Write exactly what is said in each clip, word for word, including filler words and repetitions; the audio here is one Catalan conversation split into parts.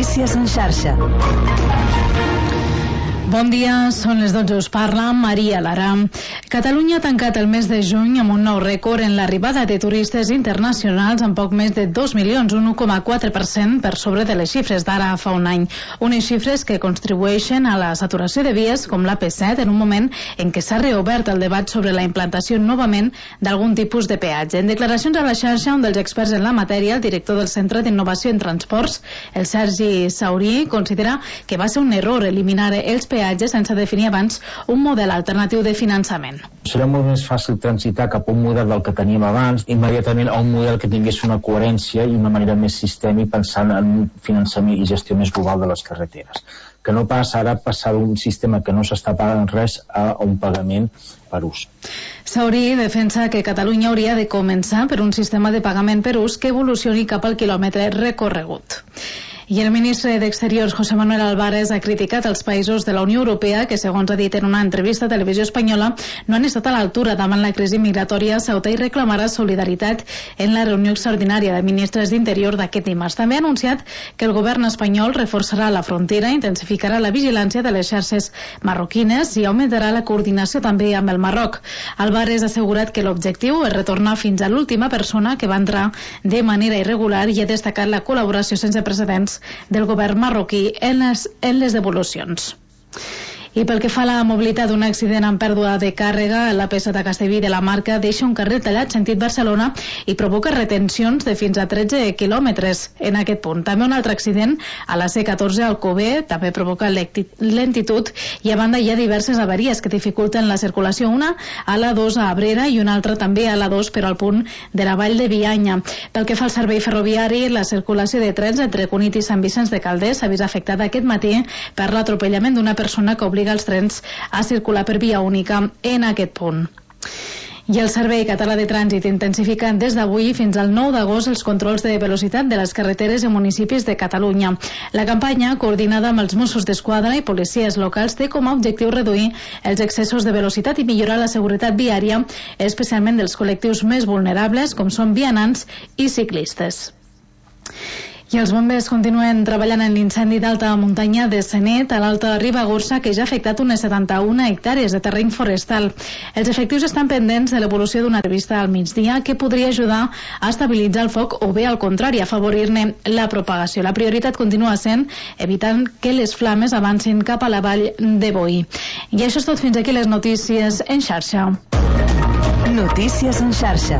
Notícies en xarxa. Bon dia, són les dotze, us parla Maria Lara. Catalunya ha tancat el mes de juny amb un nou rècord en l'arribada de turistes internacionals amb poc més de dos milions, un u coma quatre per cent per sobre de les xifres d'ara fa un any. Unes xifres que contribueixen a la saturació de vies com l'A P set en un moment en què s'ha reobert el debat sobre la implantació novament d'algun tipus de peatge. En declaracions a la xarxa, un dels experts en la matèria, el director del Centre d'Innovació en Transports, el Sergi Saurí, considera que va ser un error eliminar els peatges sense definir abans un model alternatiu de finançament. Serà molt més fàcil transitar cap a un model del que teníem abans, immediatament a un model que tingués una coherència i una manera més sistèmica pensant en un finançament i gestió més global de les carreteres. Que no passa ara passar d'un sistema que no s'està pagant res a un pagament per ús. Saurí defensa que Catalunya hauria de començar per un sistema de pagament per ús que evolucioni cap al quilòmetre recorregut. I el ministre d'Exteriors, José Manuel Álvarez, ha criticat els països de la Unió Europea que, segons ha dit en una entrevista a Televisió Espanyola, no han estat a l'altura davant la crisi migratòria sauta i reclamarà solidaritat en la reunió extraordinària de ministres d'Interior d'aquest dimarts. També ha anunciat que el govern espanyol reforçarà la frontera, intensificarà la vigilància de les xarxes marroquines i augmentarà la coordinació també amb el Marroc. Álvarez ha assegurat que l'objectiu és retornar fins a l'última persona que va entrar de manera irregular i ha destacat la col·laboració sense precedents del govern marroquí en les, en les devolucions. I pel que fa a la mobilitat, un accident amb pèrdua de càrrega, la P set a Castellví de la Marca deixa un carrer tallat sentit Barcelona i provoca retencions de fins a tretze quilòmetres en aquest punt. També un altre accident a la C catorze al Alcover, també provoca lentitud i a banda hi ha diverses avaries que dificulten la circulació, una a la dos a Abrera i una altra també a la dos però al punt de la Vall de Bianya. Pel que fa al servei ferroviari, la circulació de trens entre Cunit i Sant Vicenç de Calders s'ha vist afectada aquest matí per l'atropellament d'una persona que obliga els trens a circular per via única en aquest punt. I el Servei Català de Trànsit intensifica des d'avui fins al nou d'agost els controls de velocitat de les carreteres i municipis de Catalunya. La campanya, coordinada amb els Mossos d'Esquadra i policies locals, té com a objectiu reduir els excessos de velocitat i millorar la seguretat viària, especialment dels col·lectius més vulnerables, com són vianants i ciclistes. I els bombers continuen treballant en l'incendi d'alta muntanya de Senet, a l'Alta Ribagorça, que ja ha afectat unes setanta-una hectàrees de terreny forestal. Els efectius estan pendents de l'evolució d'una revista al migdia que podria ajudar a estabilitzar el foc o bé, al contrari, a afavorir-ne la propagació. La prioritat continua sent evitant que les flames avancin cap a la vall de Boí. I això és tot, fins aquí les notícies en xarxa. Notícies en xarxa.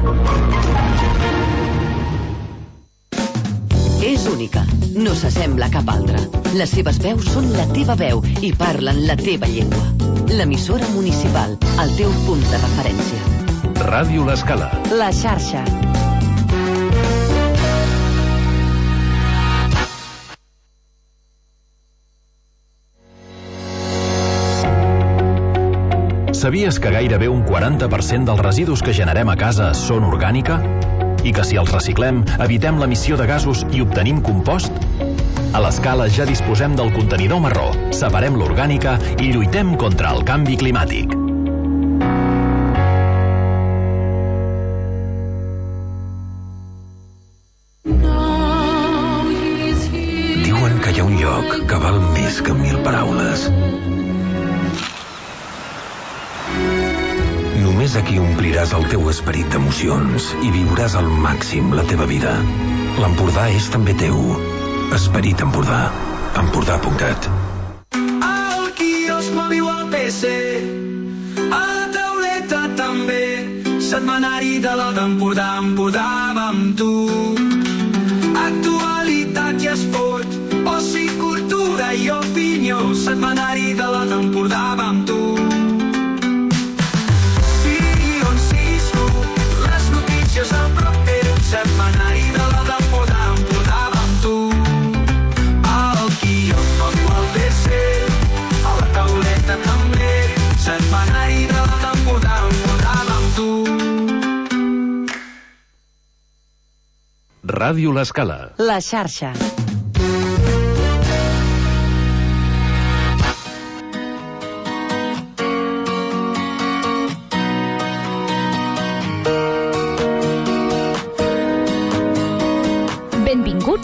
És única, no s'assembla a cap altra. Les seves veus són la teva veu i parlen la teva llengua. L'emissora municipal, el teu punt de referència. Ràdio L'Escala. La xarxa. Sabies que gairebé un quaranta per cent dels residus que generem a casa són orgànica? I que si els reciclem, evitem l'emissió de gasos i obtenim compost? A l'Escala ja disposem del contenidor marró, separem l'orgànica i lluitem contra el canvi climàtic. Diuen que hi ha un lloc que val més que mil paraules. Només aquí ompliràs el teu esperit d'emocions i viuràs al màxim la teva vida. L'Empordà és també teu. Esperit Empordà. Empordà punt cat. Al quiosc mòbil al P C, a la tauleta també, setmanari de la d'Empordà, Empordà va amb tu. Actualitat i esport, oci, cultura i opinió, setmanari de la d'Empordà va amb tu. El proper setmanari de la d'Empordà, Empordà va amb tu. Al quiosc mòbil al P C, a la tauleta també, setmanari de la d'Empordà, Empordà va amb tu. Ràdio L'Escala. La xarxa.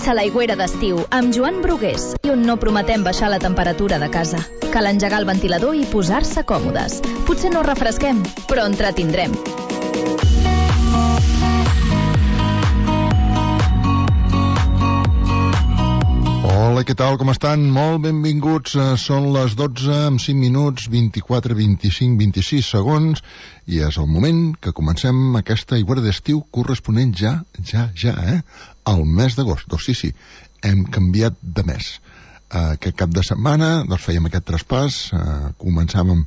Comença l'aigüera d'estiu amb Joan Brugués i on no prometem baixar la temperatura de casa. Cal engegar el ventilador i posar-se còmodes. Potser no refresquem, però entretindrem. Hola, què tal, com estan? Molt benvinguts. Són les dotze amb cinc minuts, vint-i-quatre, vint-i-cinc, vint-i-sis segons i és el moment que comencem aquesta aigüera d'estiu corresponent ja, ja, ja, eh? al mes d'agost. Doncs sí, sí, hem canviat de mes. Aquest cap de setmana doncs fèiem aquest traspàs, eh, començàvem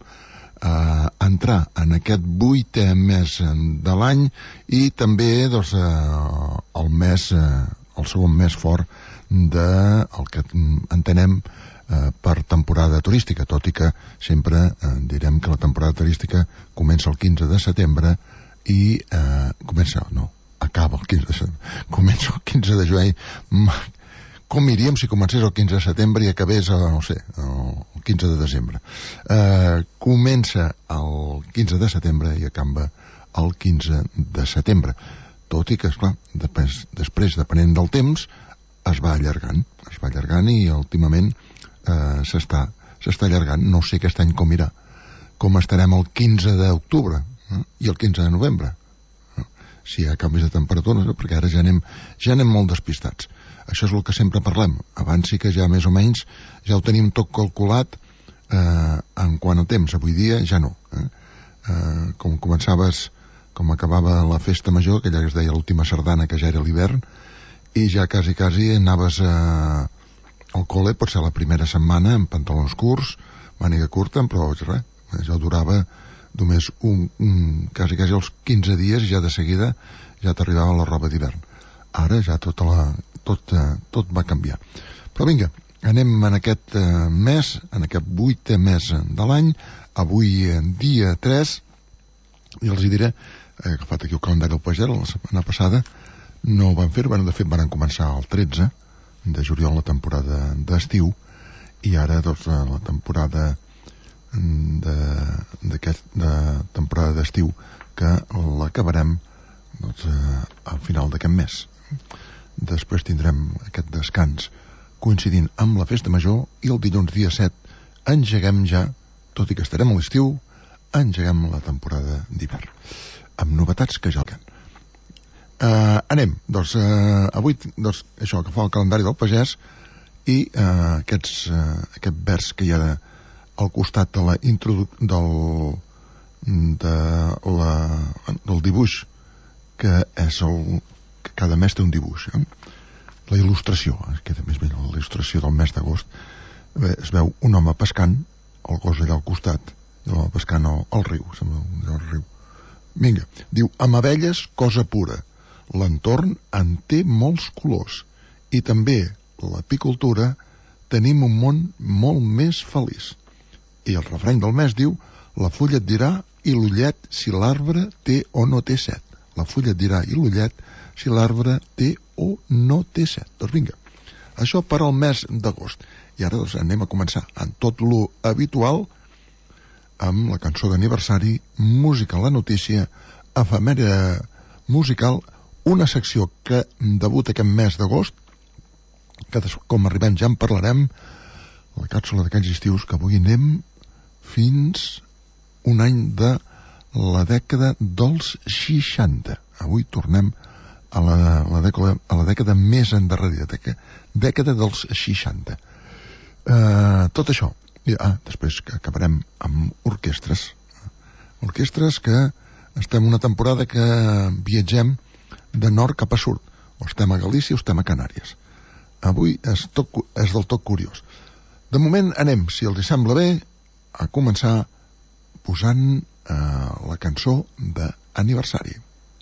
a entrar en aquest vuitè mes de l'any i també doncs, eh, el mes, eh, el segon mes fort de el que entenem eh, per temporada turística, tot i que sempre eh, direm que la temporada turística comença el quinze de setembre i eh, comença, no, acaba el quinze de setembre, comença el quinze de juny. Com iríem si comencés el quinze de setembre i acabés, el, no sé, el quinze de desembre? Eh, comença el quinze de setembre i acaba el quinze de setembre. Tot i que, esclar, després, després depenent del temps, es va allargant, es va allargant i últimament eh, s'està s'està allargant. No sé aquest any com irà, com estarem el quinze d'octubre eh, i el quinze de novembre, eh, si hi ha canvis de temperatura, no? Perquè ara ja anem, ja anem molt despistats. Això és el que sempre parlem. Abans sí que ja més o menys ja ho tenim tot calculat eh, en quant a temps. Avui dia ja no. Eh? Eh, com començaves, com acabava la festa major, aquella que es deia l'última sardana, que ja era l'hivern, i ja quasi, quasi anaves a... al col·le, potser la primera setmana, amb pantalons curts, màniga curta, però res, ja durava només un, un, quasi, quasi els quinze dies, ja de seguida ja t'arribava la roba d'hivern. Ara ja tota la, tot, tot va canviar. Però vinga, anem en aquest mes, en aquest vuitè mes de l'any, avui dia tres, i els hi diré, he agafat aquí el calendari del Pagès, la setmana passada, no ho van fer, bueno, de fet van començar el tretze de juliol la temporada d'estiu i ara doncs la temporada de, d'aquest, de temporada d'estiu que l'acabarem doncs, al final d'aquest mes. Després tindrem aquest descans coincidint amb la festa major i el dilluns dia set engeguem ja, tot i que estarem a l'estiu, engeguem la temporada d'hivern amb novetats que ja el can. Uh, anem, doncs, uh, avui, doncs, això, que fa el calendari del Pagès i uh, aquests, uh, aquest vers que hi ha al costat de la introduc del, de la, del dibuix, que és el, que cada mes té un dibuix, eh? La il·lustració, es queda més bé la il·lustració del mes d'agost, es veu un home pescant, el gos allà al costat, i l'home pescant al, al riu, sembla un riu. Vinga, diu, amb abelles, cosa pura. L'entorn en té molts colors i també l'apicultura tenim un món molt més feliç. I el refrany del mes diu la fulla et dirà i l'ullet si l'arbre té o no té set. La fulla et dirà i l'ullet si l'arbre té o no té set. Doncs vinga, això per al mes d'agost. I ara doncs, anem a començar en tot lo habitual amb la cançó d'aniversari, música a la notícia, efemèria musical, una secció que debuta aquest mes d'agost, que com arribem ja en parlarem, la càpsula d'aquests estius, que avui anem fins un any de la dècada dels seixanta. Avui tornem a la, la, dècada, a la dècada més endarrerida, dècada, dècada dels seixanta. Uh, tot això. I, ah, després que acabarem amb orquestres. Orquestres que estem una temporada que viatgem de nord cap a sud, o estem a Galícia o estem a Canàries. Avui és, tot, és del tot curiós. De moment anem, si els sembla bé, a començar posant eh, la cançó d'aniversari.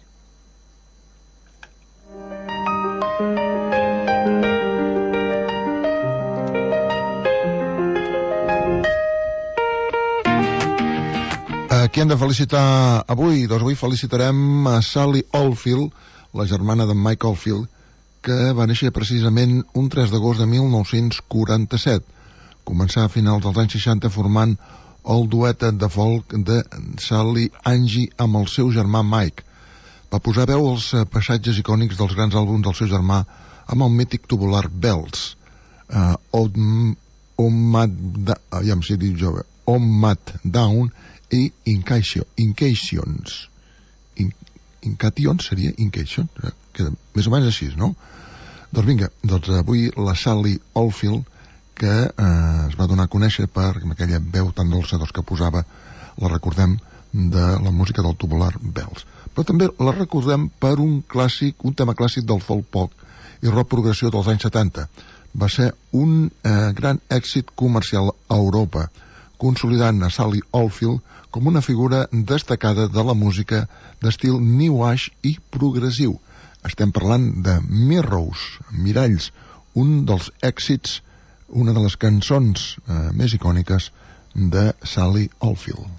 Qui hem de felicitar avui? Doncs avui felicitarem a Sally Oldfield, la germana de Mike Oldfield, que va néixer precisament un tres d'agost de mil nou-cents quaranta-set. Començà a finals dels anys seixanta formant el duet de folk de Sally Angie amb el seu germà Mike. Va posar veu als passatges icònics dels grans àlbums del seu germà amb el mític Tubular Bells, uh, On, on Mat da, ja em sé dir jove, On Mat Down i Incations. In, Incation seria Incation, que més o menys així, no? Doncs vinga, doncs avui la Sally Oldfield, que eh, es va donar a conèixer per aquella veu tan dolça doncs, que posava, la recordem, de la música del Tubular Bells. Però també la recordem per un clàssic, un tema clàssic del folk pop i rock progressió dels anys setanta. Va ser un eh, gran èxit comercial a Europa, consolidant a Sally Oldfield com una figura destacada de la música d'estil new age i progressiu. Estem parlant de Mirrors, Miralls, un dels èxits, una de les cançons eh, més icòniques de Sally Oldfield.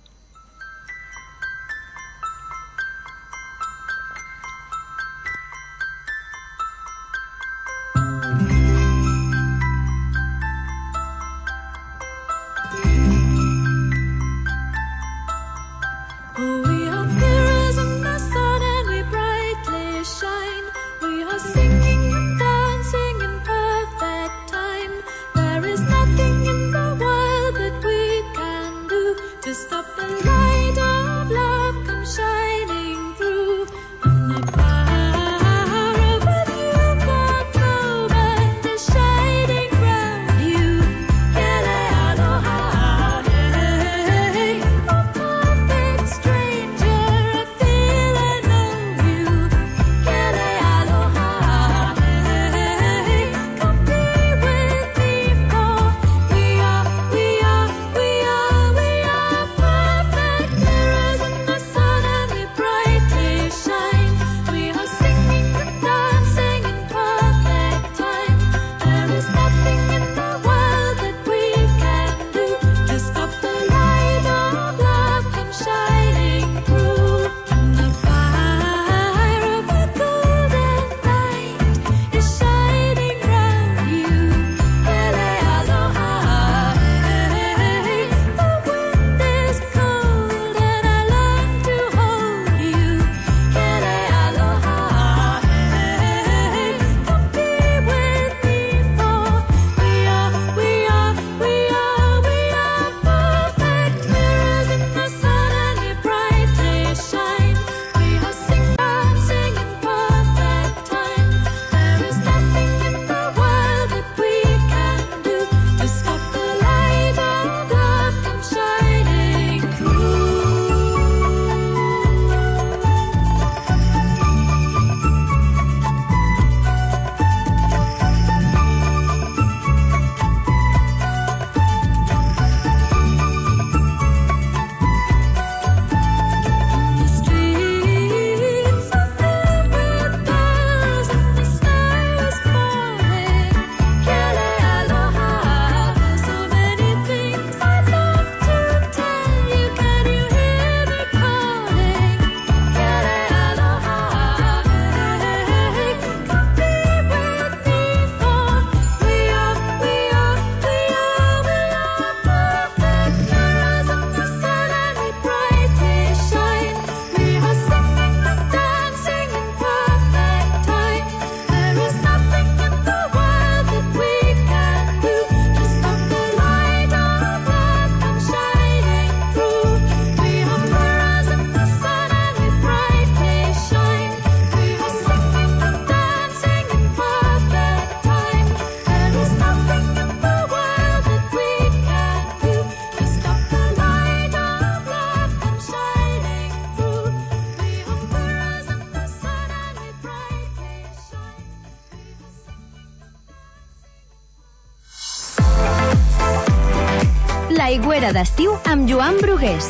L'aigüera d'estiu amb Joan Brugués.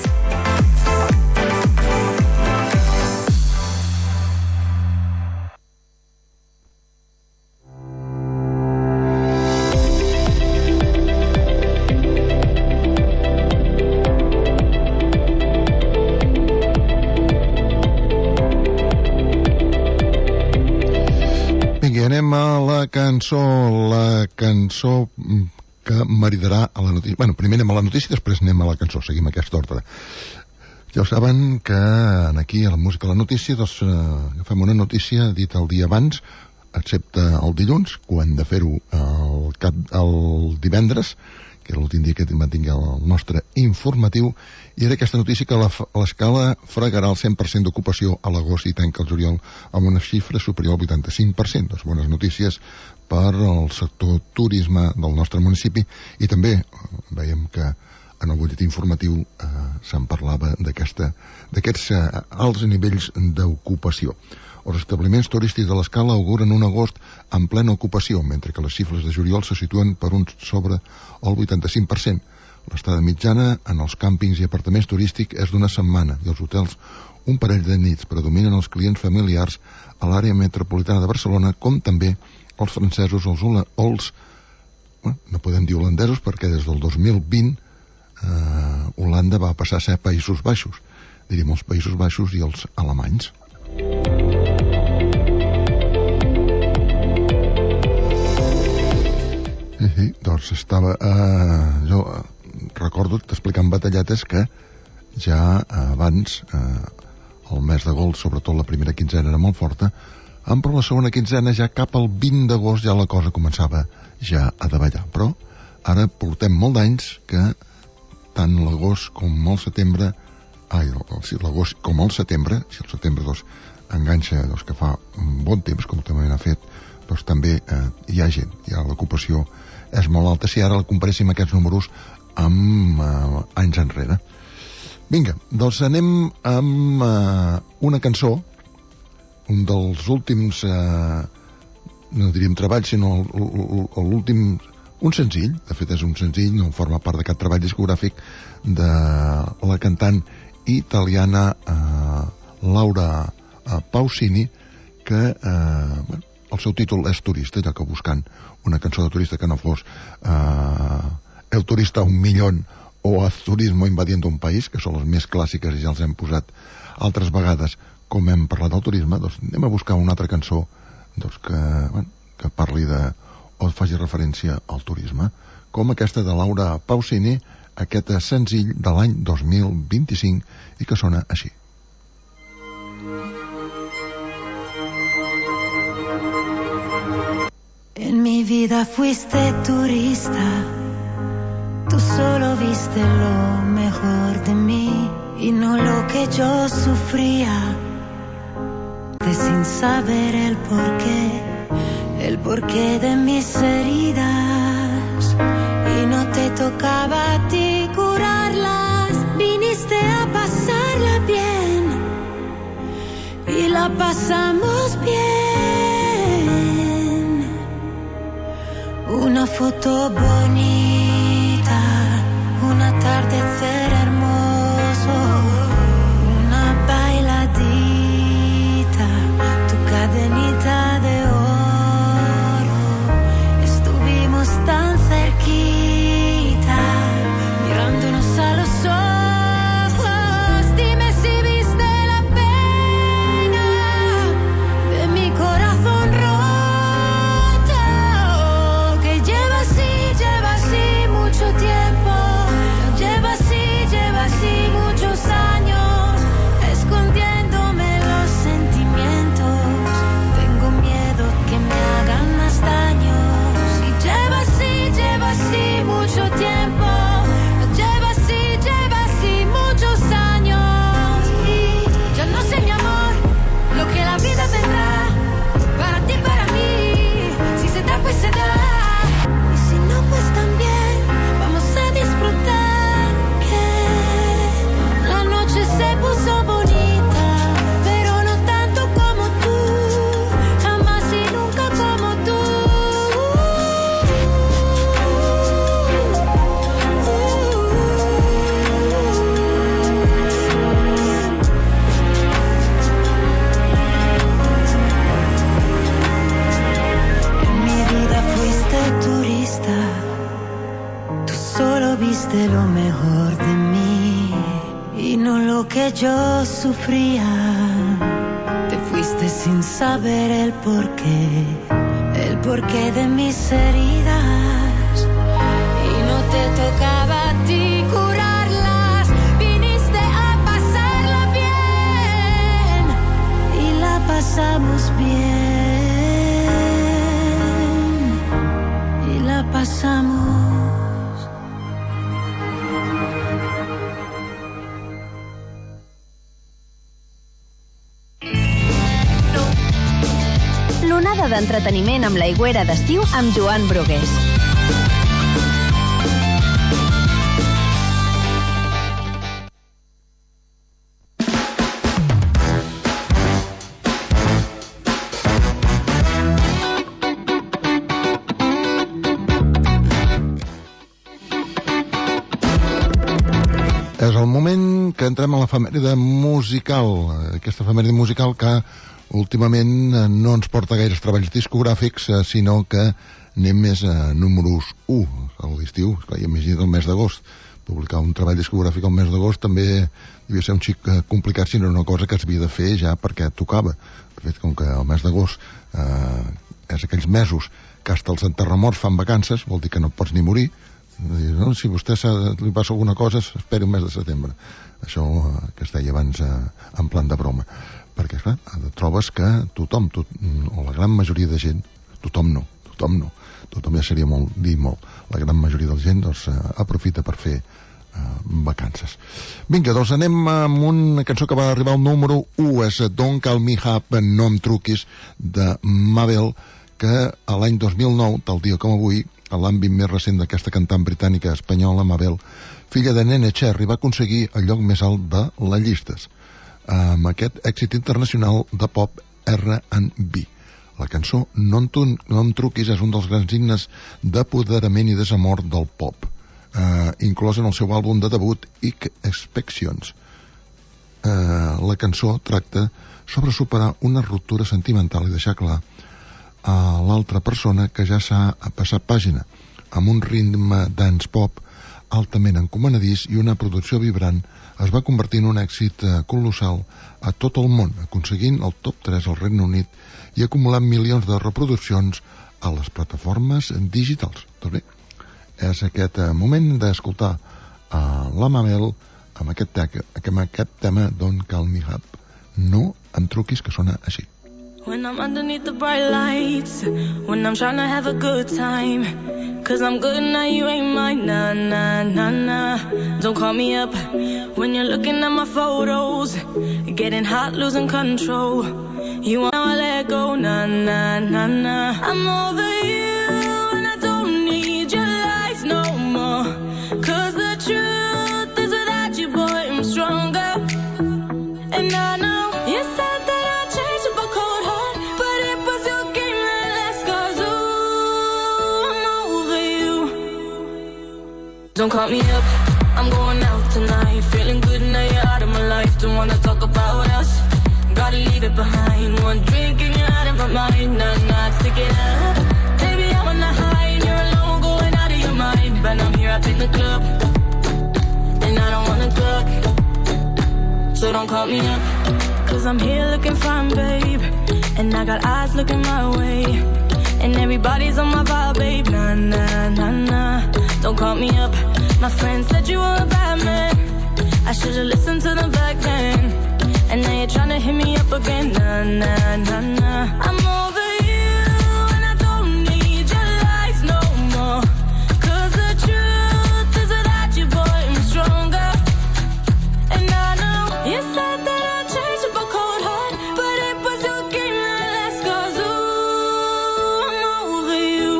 Vinga, anem a la cançó, la cançó que maridarà a la notícia. Bueno, primer anem a la notícia i després anem a la cançó, seguim aquest ordre. Ja ho saben que aquí a la música de la notícia doncs, eh, fem una notícia dit el dia abans excepte el dilluns, quan de fer-ho el, cap, el divendres, que era l'últim dia que mantingui el nostre informatiu, i era aquesta notícia que l'Escala fregarà el cent per cent d'ocupació a l'agost i tanca el juliol amb una xifra superior al vuitanta-cinc per cent. Doncs bones notícies per al sector turisme del nostre municipi, i també veiem que en el butlletí informatiu eh, se'n parlava d'aquests eh, alts nivells d'ocupació. Els establiments turístics de l'Escala auguren un agost en plena ocupació, mentre que les xifres de juliol se situen per un sobre el vuitanta-cinc per cent. L'estada mitjana en els càmpings i apartaments turístics és d'una setmana, i els hotels un parell de nits. Predominen els clients familiars a l'àrea metropolitana de Barcelona, com també els francesos o els, els bueno, no podem dir holandesos, perquè des del dos mil vint eh, Holanda va passar a ser Països Baixos, diríem els Països Baixos i els alemanys. Sí, sí, doncs estava eh, jo eh, recordo t'explicant batalletes que ja eh, abans eh, el mes d'agost, sobretot la primera quinzena era molt forta, amb per la segona quinzena ja cap al vint d'agost ja la cosa començava ja a davallar, però ara portem molt d'anys que tant l'agost com el setembre ai, l'agost com el setembre, si el setembre doncs, enganxa doncs, que fa un bon temps, com també ha fet, doncs també eh, hi ha gent, hi ha l'ocupació és molt alta, si ara la comparéssim aquests números amb eh, anys enrere. Vinga, doncs anem amb eh, una cançó, un dels últims eh, no diríem treballs, sinó l'últim, un senzill, de fet és un senzill, no forma part de cap treball discogràfic, de la cantant italiana eh, Laura eh, Pausini, que eh, bueno, el seu títol és Turista, ja que buscant una cançó de turista que no fos eh, El turista un millón o El turismo invadiendo un país, que són les més clàssiques i ja els hem posat altres vegades com hem parlat del turisme, doncs anem a buscar una altra cançó doncs, que, bueno, que parli de o faci referència al turisme, com aquesta de Laura Pausini, aquest senzill de l'any dos mil vint-i-cinc i que sona així. En mi vida fuiste turista, tú solo viste lo mejor de mí y no lo que yo sufría, de sin saber el porqué, el porqué de mis heridas, y no te tocaba a ti curarlas, viniste a pasarla bien y la pasamos bien. Una foto bonita, un atardecer hermoso, una bailadita, tu cadenita de oro, estuvimos tan cerquita, mirándonos a los ojos, dime si viste la pena de mi corazón roto. Tiempo, lleva así, lleva así muchos años escondiéndome los sentimientos. Tengo miedo que me hagan más daño. Y lleva así, lleva así mucho tiempo. Lleva así, lleva así muchos años. Y yo no sé, mi amor, lo que la vida tendrá para ti, para mí. Si se da, pues se da. Y si no, pues también. Disfrutar que la noche se puso bonita, pero no tanto como tú, jamás y nunca como tú. En mi vida fuiste turista, solo viste lo mejor de mí y no lo que yo sufría. Te fuiste sin saber el porqué, el porqué de mis heridas, y no te tocaba a ti curarlas. Viniste a pasarla bien y la pasamos bien. jornada d'entreteniment amb l'aigüera d'estiu amb Joan Brugués. És el moment que entrem a l'efemèride musical, aquesta efemèride musical que últimament no ens porta gaires treballs discogràfics, sinó que anem més a números u a l'estiu. Esclar, i imagina't el mes d'agost. Publicar un treball discogràfic al mes d'agost també devia ser un xic complicat, sinó una cosa que es havia de fer ja perquè tocava. De fet, com que el mes d'agost eh, és aquells mesos que hasta els enterramorts fan vacances, vol dir que no pots ni morir. No, si a vostè li passa alguna cosa, esperi un mes de setembre. Això eh, que es deia abans eh, en plan de broma. Perquè, clar, trobes que tothom, tot, o la gran majoria de gent, tothom no, tothom no, tothom ja seria molt, dir molt, la gran majoria de la gent doncs, eh, aprofita per fer eh, vacances. Vinga, doncs anem amb una cançó que va arribar al número u, és Don't Call Me Up, No Em Truquis, de Mabel, que a l'any dos mil nou, tal dia com avui, a l'àmbit més recent d'aquesta cantant britànica espanyola, Mabel, filla de Nene Cherry, va aconseguir el lloc més alt de les llistes, amb aquest èxit internacional de pop R and B. La cançó No em, no em truquis és un dels grans signes d'apoderament i desamor del pop, eh, inclòs en el seu àlbum de debut Ick Expections. Eh, la cançó tracta sobre superar una ruptura sentimental i deixar clar a l'altra persona que ja s'ha passat pàgina, amb un ritme dance pop altament encomanadís i una producció vibrant, es va convertir en un èxit colossal a tot el món, aconseguint el top tres al Regne Unit i acumulant milions de reproduccions a les plataformes digitals. Doncs bé, és aquest moment d'escoltar a la Mabel amb aquest, te- amb aquest tema Don't Call Me Up, No Em Truquis, que sona així. When I'm underneath the bright lights, when I'm trying to have a good time, cause I'm good now, you ain't mine, nah, nah, nah, nah. Don't call me up when you're looking at my photos, getting hot, losing control. You wanna let go, nah, nah, nah, nah. I'm over you and I don't need your lies no more, cause the truth is without you, boy, I'm stronger. And I know you said that I'd change up a cold heart, but it was your game that last, cause ooh, I'm over you. Don't call me up, I'm going out tonight, feeling good now you're out of my life. Don't wanna talk about us, gotta leave it behind. One drink and you're out of my mind, nah, nah, stick it out. Baby, I'm on the high and you're alone, going out of your mind. But I'm here up in the club, and I don't wanna talk, so don't call me up, cause I'm here looking fine, babe, and I got eyes looking my way, and everybody's on my vibe, babe, nah, nah, nah, nah. Don't call me up, my friend said you were a bad man, I should've listened to them back then, and now you're trying to hit me up again, nah, nah, nah, nah. I'm over you and I don't need your lies no more, cause the truth is without you, boy, I'm stronger. And I know you said that I'd change up a cold heart, but it was your game that last, cause ooh, I'm over you.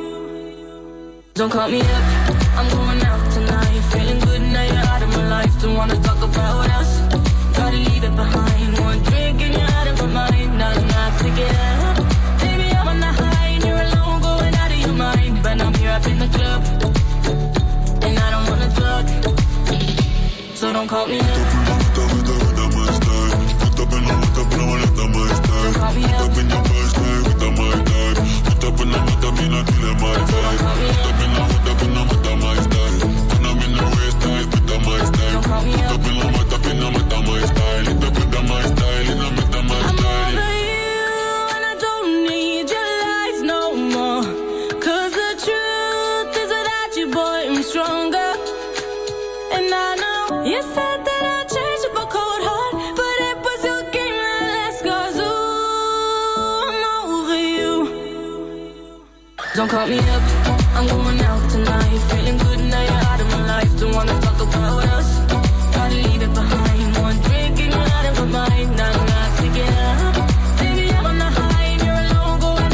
Don't call me up, I'm going out tonight, feeling good now you're out of my life. Don't wanna talk about us, gotta leave it behind. One drink and you're out of my mind, nah, nah, stick it out. Baby, I'm on the high and you're alone, going out of your mind. But I'm here up in the club, and I don't wanna talk, so don't call me up. Don't call me up, I'm going out tonight, feeling good now you're out of my life. Don't wanna talk about us, gotta leave it behind. One drink and you're out of my mind, nah, nah, stick it out. Baby, I'm on the high and you're alone, going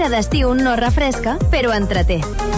l'aire d'estiu no refresca, però entreté.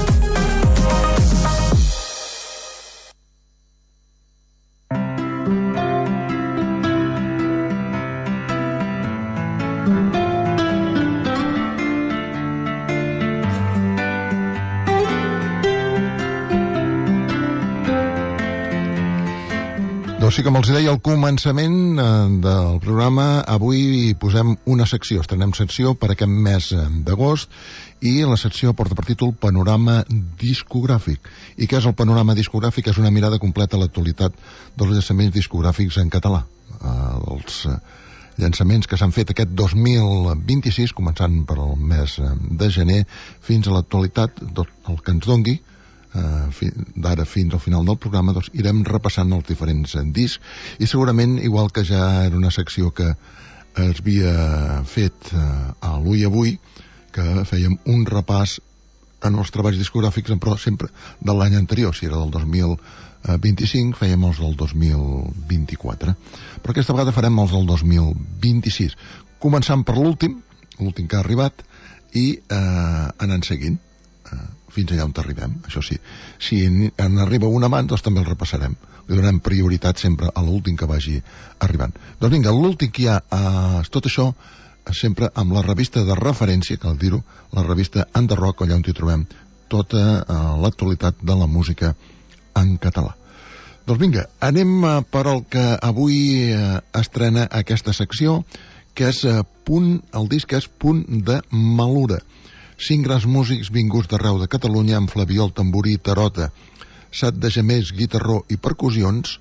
Doncs sí, com els deia al començament eh, del programa, avui posem una secció, estrenem secció per aquest mes d'agost, i la secció porta per títol Panorama discogràfic. I què és el panorama discogràfic? És una mirada completa a l'actualitat dels llançaments discogràfics en català. Eh, els eh, llançaments que s'han fet aquest dos mil vint-i-sis, començant per el mes de gener, fins a l'actualitat, tot el que ens dongui, Uh, fi, d'ara fins al final del programa, doncs irem repassant els diferents uh, discs, i segurament, igual que ja era una secció que es havia fet uh, a l'Ui Avui, que fèiem un repàs en els treballs discogràfics, però sempre de l'any anterior, si era del dos mil vint-i-cinc, fèiem els del dos mil vint-i-quatre. Però aquesta vegada farem els del dos mil vint-i-sis, començant per l'últim, l'últim que ha arribat, i uh, anant seguint uh, fins allà on arribem, això sí. Si en arriba un abans, doncs també el repassarem. Li donem prioritat sempre a l'últim que vagi arribant. Doncs vinga, l'últim que hi ha, eh, tot això, sempre amb la revista de referència, cal dir-ho, la revista Enderrock, allà on hi trobem tota eh, l'actualitat de la música en català. Doncs vinga, anem eh, per el que avui eh, estrena aquesta secció, que és eh, punt, el disc és Punt de Malura. Cinc grans músics vinguts d'arreu de Catalunya amb flabiol, tamborí i tarota, set de gemers, guitarró i percussions,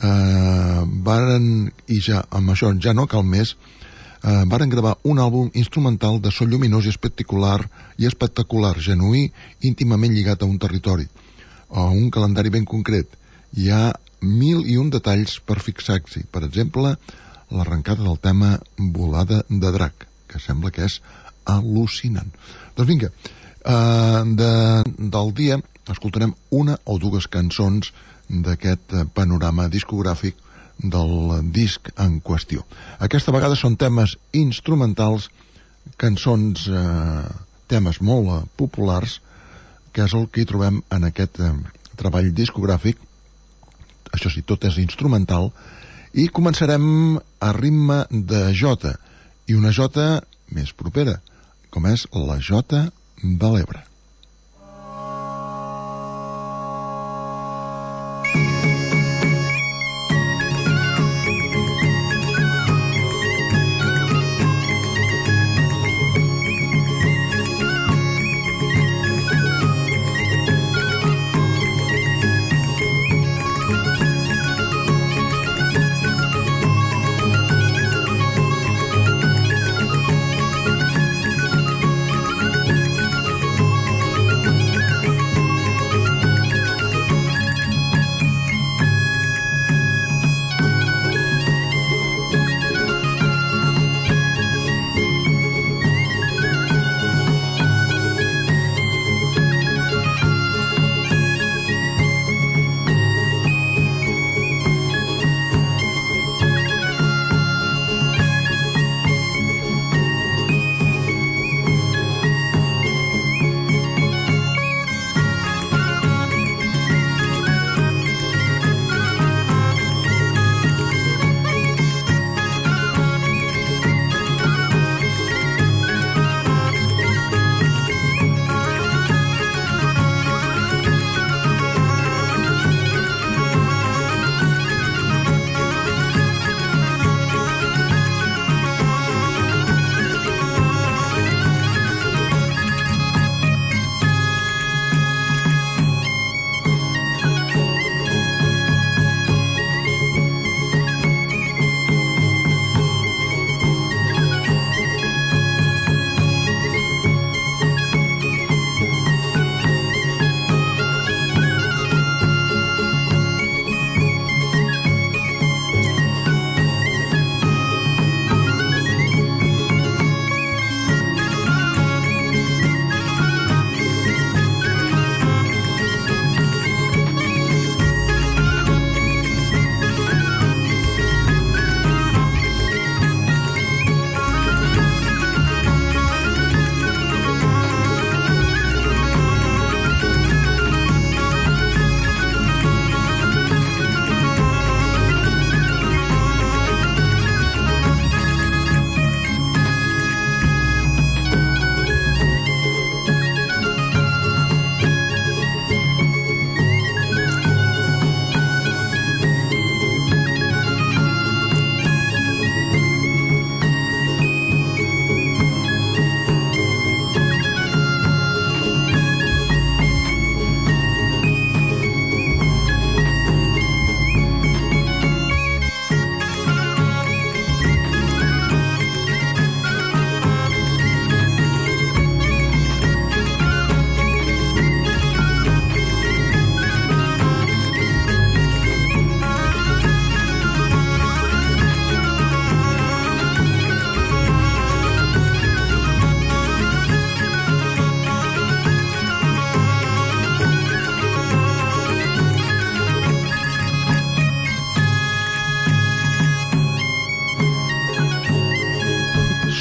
eh, varen, i ja amb això ja no cal més, eh, varen gravar un àlbum instrumental de so lluminós i espectacular, i espectacular, genuí, íntimament lligat a un territori, o a un calendari ben concret. Hi ha mil i un detalls per fixar-s'hi. Per exemple, l'arrencada del tema Volada de Drac, que sembla que és al·lucinant. Doncs vinga, uh, de, del dia escoltarem una o dues cançons d'aquest panorama discogràfic del disc en qüestió. Aquesta vegada són temes instrumentals, cançons, uh, temes molt uh, populars, que és el que hi trobem en aquest uh, treball discogràfic. Això sí, tot és instrumental, i començarem a ritme de jota, i una jota més propera, com és la Jota de l'Ebre.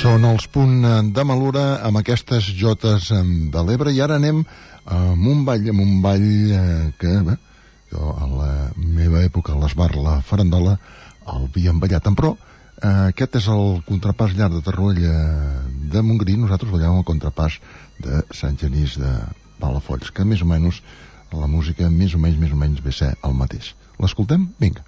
Són els Punt de Malura amb aquestes jotes de l'Ebre, i ara anem amb un ball, amb un ball que, bé, jo a la meva època, a l'Esbar, la Farandola, el havíem ballat, però aquest és el contrapàs llarg de Tarroella de Montgrí. Nosaltres ballàvem el contrapàs de Sant Genís de Palafolls, que més o menys la música més o menys, més o menys ve ser el mateix. L'escoltem? Vinga.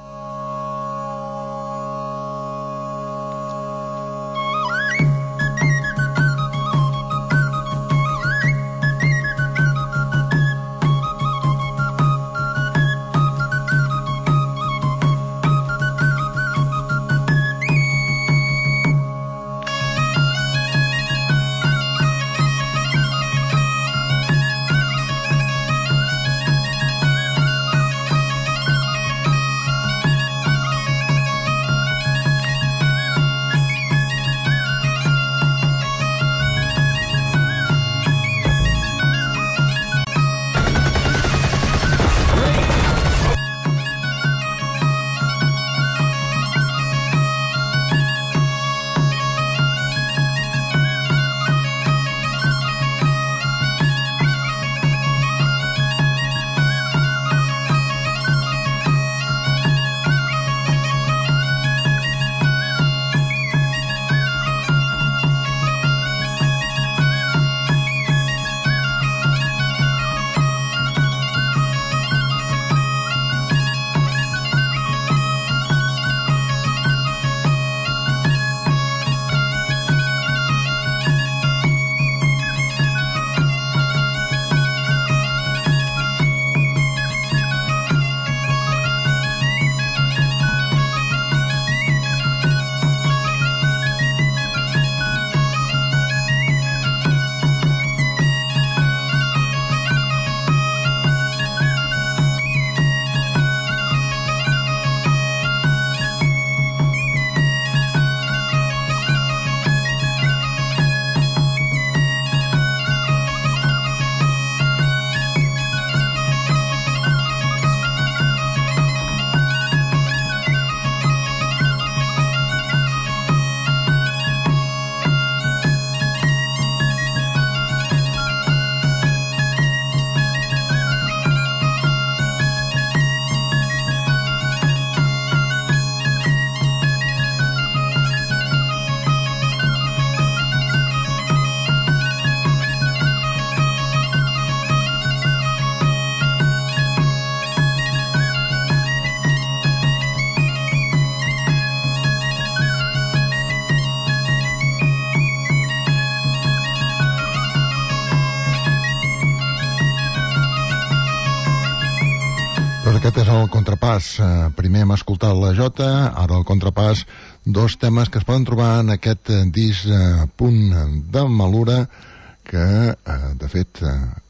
Aquest és el contrapàs. Primer hem escoltat la jota, ara el contrapàs, dos temes que es poden trobar en aquest disc Punt de Malura, que de fet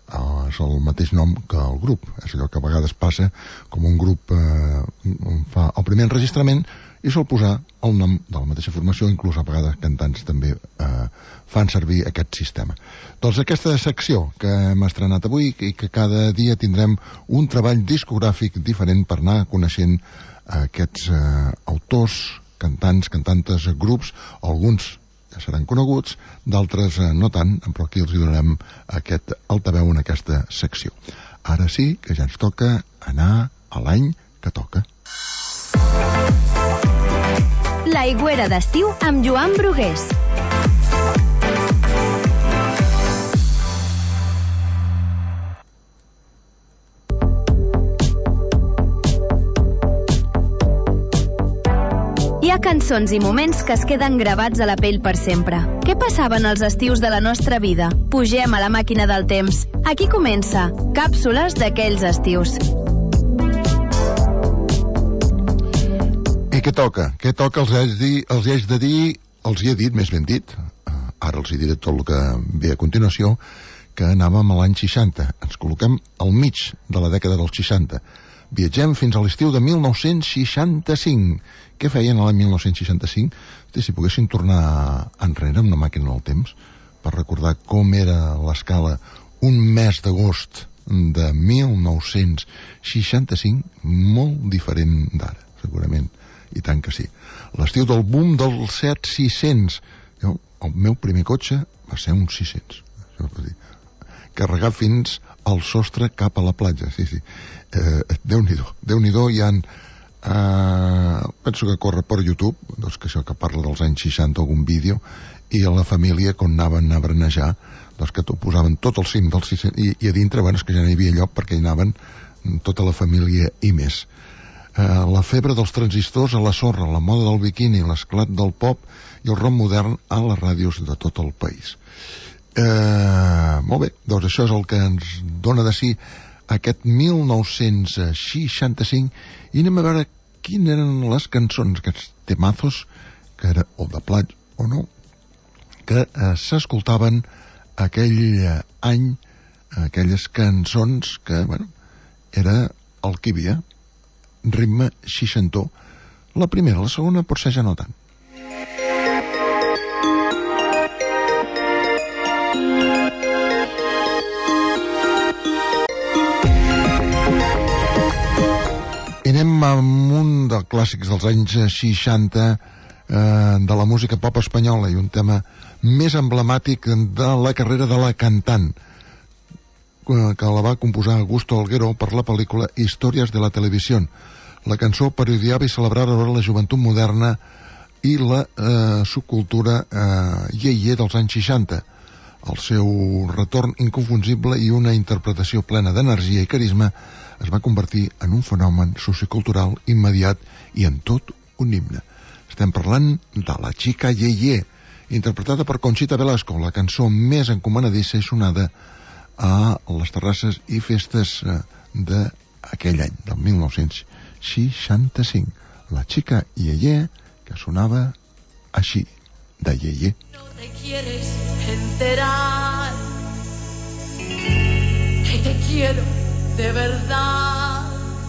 és el mateix nom que el grup. És allò que a vegades passa, com un grup fa el primer enregistrament i sol posar el nom de la mateixa formació, inclús a vegades cantants també eh, fan servir aquest sistema. Doncs aquesta secció que hem estrenat avui i que cada dia tindrem un treball discogràfic diferent per anar coneixent aquests eh, autors, cantants, cantantes, grups, alguns ja seran coneguts, d'altres eh, no tant, però aquí els hi donarem aquest altaveu en aquesta secció. Ara sí que ja ens toca anar a l'any que toca. L'Aigüera d'estiu amb Joan Brugués. Hi ha cançons i moments que es queden gravats a la pell per sempre. Què passava en els estius de la nostra vida? Pugem a la màquina del temps. Aquí comença Càpsules d'aquells estius. I què toca? Què toca? Els haig, dir, els haig de dir, els hi he dit, més ben dit, ara els hi diré tot el que ve a continuació, que anàvem a l'any seixanta. Ens col·loquem al mig de la dècada dels seixanta. Viatgem fins a l'estiu de mil nou-cents seixanta-cinc. Què feien l'any mil nou-cents seixanta-cinc? Hosti, si poguessin tornar enrere amb una màquina del temps per recordar com era l'escala un mes d'agost de mil nou-cents seixanta-cinc, molt diferent d'ara, segurament. I tant que sí. L'estiu del boom dels set sis-cents, Jo, el meu primer cotxe va ser un sis-cents. Això per dir. Carregar fins al sostre cap a la platja, sí, sí. Eh, Déu-n'hi-do, Déu-n'hi-do, hi ha... Eh, penso que corre per YouTube, doncs que això que parla dels anys seixanta, algun vídeo, i a la família, quan anaven a branejar, doncs que t'ho posaven tot el cim del sis-cents, i, i a dintre, bueno, és que ja no hi havia lloc perquè hi anaven tota la família i més. Eh, la febre dels transistors a la sorra, la moda del biquini, l'esclat del pop i el rock modern a les ràdios de tot el país. Eh, molt bé, doncs això és el que ens dona de si aquest mil nou-cents seixanta-cinc, i anem a veure quines eren les cançons, aquests temazos, que era o de plat o no, que eh, s'escoltaven aquell any, aquelles cançons que, bueno, era el que hi havia, ritme seixantó. La primera, la segona potser ja no tant. I anem amb un dels clàssics dels anys seixanta eh, de la música pop espanyola, i un tema més emblemàtic de la carrera de la cantant, que la va composar Augusto Alguero per la pel·lícula Històries de la Televisió. La cançó parodiava i celebrava la joventut moderna i la eh, subcultura eh, iê-iê dels anys seixanta. El seu retorn inconfusible i una interpretació plena d'energia i carisma es va convertir en un fenomen sociocultural immediat i en tot un himne. Estem parlant de La Chica Iê-iê, interpretada per Conchita Velasco, la cançó més encomanadissa i sonada a les terrasses i festes d'aquell any, del mil nou-cents seixanta-cinc. La Chica Iê-iê, que sonava així, de iê-iê. No te quieres enterar que te quiero de verdad.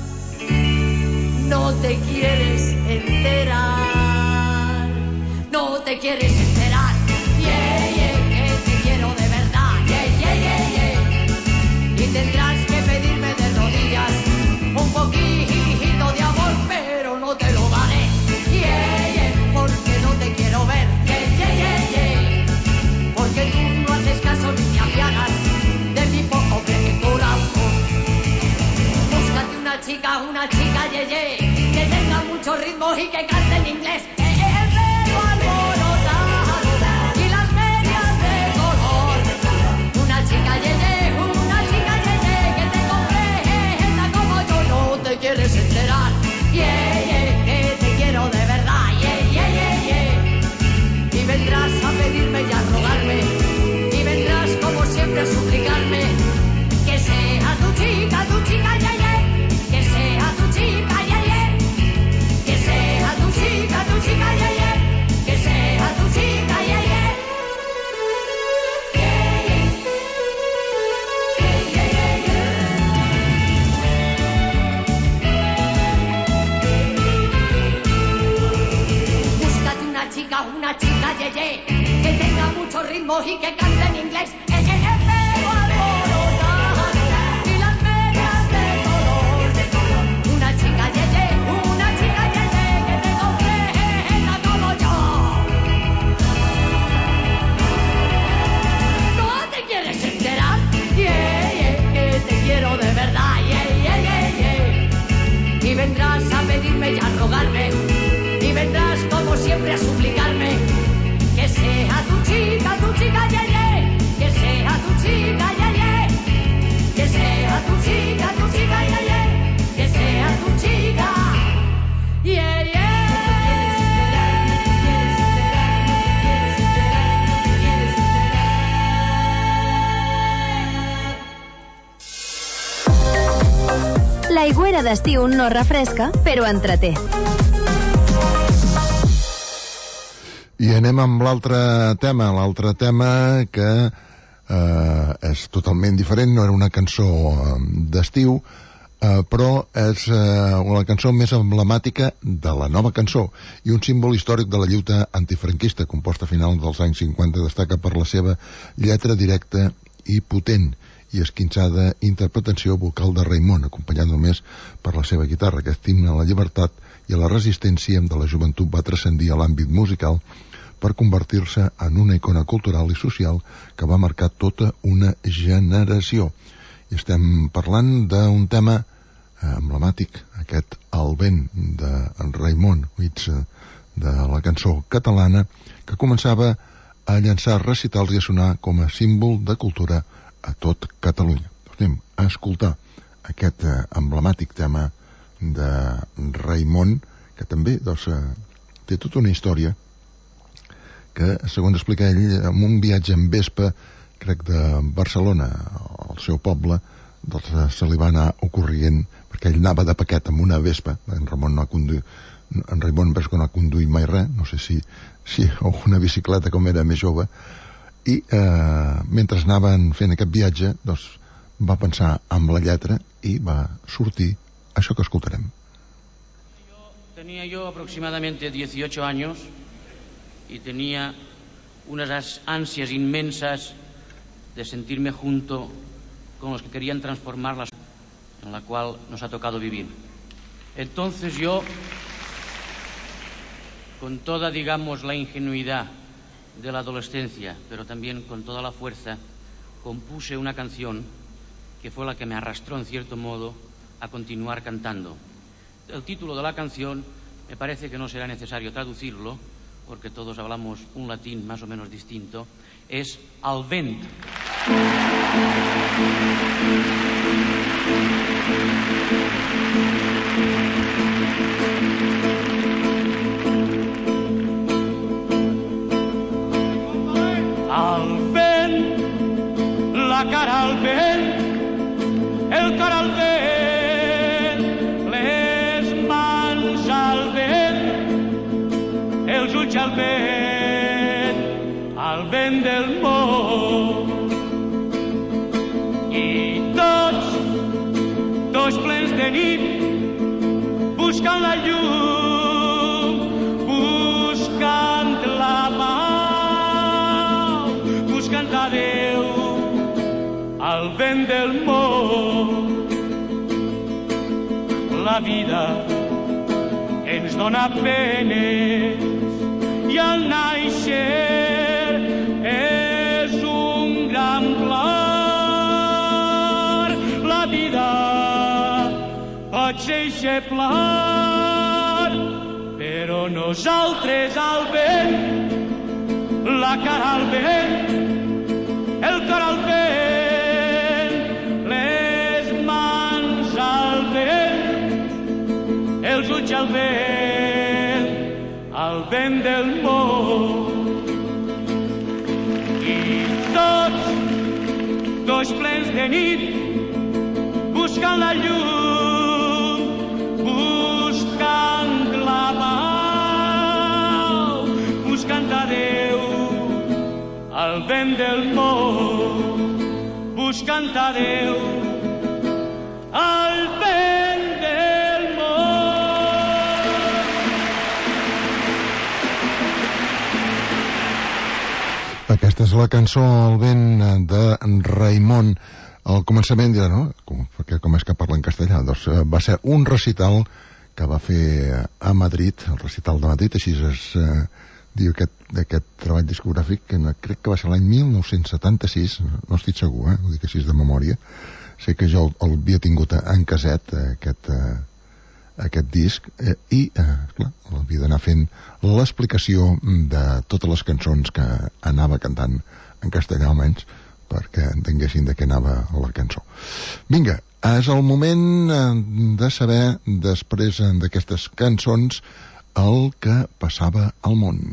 No te quieres enterar. No te quieres enterar. Yeah, yeah, que te quiero de verdad. Yeah, yeah, yeah, yeah. Y tendrás que pedirme de rodillas un poquito de amor, pero no te lo daré. Yeah, yeah, porque no te quiero ver. Yeah, yeah, yeah, yeah. Porque tú no haces caso ni te apiadas de mi pobre corazón. Búscate una chica, una chica ye, ye, que tenga mucho ritmo y que cante en inglés. Eh, eh, el pelo alborotado y las medias de color. Una chica ye, ye, una chica ye, ye, que te comprenda como yo. No te quieres enterar. Yeah, yeah, que te quiero de verdad. Yeah, yeah, yeah, yeah. Y vendrás a pedirme y a rogarme, y vendrás como siempre a suplicarme que sea tu chica, tu chica, yeah, yeah. Que sea tu chica, yeah, yeah. Que sea tu chica, tu chica, yeah, yeah. Que sea tu chica, yeah, yeah. Yeah, yeah. Yeah, yeah, yeah, yeah. Búscate una chica, una chica, yeah, yeah, que tenga mucho ritmo y que cante en inglés. Eh, eh, eh, pero alborotado y las medias de color. Una chica, ye, ye, una chica, ye, ye, que te comprenda como yo. ¿No te quieres enterar? Yeah, yeah, que te quiero de verdad. Yeah, yeah, yeah, yeah. Y vendrás a pedirme y a rogarme, y vendrás como siempre a suplicarme que sea tu chica, tu chica, ye, ye. Que sea tu chica, ye, ye. Que sea tu chica, tu chica, ye, ye. Que sea tu chica, yeah, yeah. L'aigüera d'estiu no refresca, però entreté. I anem amb l'altre tema, l'altre tema que eh, és totalment diferent, no era una cançó eh, d'estiu, eh, però és eh, una cançó més emblemàtica de la nova cançó i un símbol històric de la lluita antifranquista, composta a finals dels anys cinquanta, destaca per la seva lletra directa i potent i esquinçada interpretació vocal de Raimon, acompanyat només per la seva guitarra. Aquest himne a la llibertat i a la resistència de la joventut va transcendir a l'àmbit musical per convertir-se en una icona cultural i social que va marcar tota una generació. I estem parlant d'un tema emblemàtic, aquest El vent, de Raimon Huits, de la cançó catalana, que començava a llançar recitals i a sonar com a símbol de cultura a tot Catalunya. Doncs anem a escoltar aquest emblemàtic tema de Raimon, que també doncs, té tota una història que, segons explica ell, en un viatge en Vespa, crec de Barcelona, al seu poble, doncs se li va anar ocorrient, perquè ell anava de paquet amb una Vespa. En Ramon no ha conduït, en Raimon veig que no ha conduït mai res, no sé si, si o una bicicleta com era més jove, i eh, mentre anaven fent aquest viatge, doncs va pensar amb la lletra i va sortir això que escoltarem. Tenía yo aproximadamente dieciocho años y tenía unas ansias inmensas de sentirme junto con los que querían transformar la sociedad en la cual nos ha tocado vivir. Entonces yo, con toda, digamos, la ingenuidad de la adolescencia, pero también con toda la fuerza, compuse una canción que fue la que me arrastró, en cierto modo, a continuar cantando. El título de la canción me parece que no será necesario traducirlo, porque todos hablamos un latín más o menos distinto, es Al vent. Al vent, la cara al vent, el cor al vent, les mans al vent, els ulls al vent, al vent del món. I tots, tots plens de nit, buscant la llum, buscant la pau, buscant a Déu, al vent del món. La vida ens dona penes i al naixer és un gran plor. La vida pot ser eixeplar, però nosaltres al vent, la cara al vent, el cor al vent, les mans al vent, els ulls al vent, al vent del món. I tots, tots plens de nit, buscant la llum, buscant la pau, buscant a Déu, al vent del món, buscant a Déu, al vent del món. Aquesta és la cançó El vent de Raimon. Al començament dirà, no? Com, perquè com és que parla en castellà? Doncs va ser un recital que va fer a Madrid, el recital de Madrid, així es eh, diu aquest, aquest treball discogràfic, que crec que va ser l'any mil nou-cents setanta-sis, no estic segur, eh? Ho dic així de memòria. Sé que jo el, el havia tingut en caset, aquest, eh, aquest disc, eh, i, eh, clar, l'havia d'anar fent l'explicació de totes les cançons que anava cantant en castellà, almenys, perquè entenguessin de què anava la cançó. Vinga, és el moment de saber, després d'aquestes cançons, el que passava al món.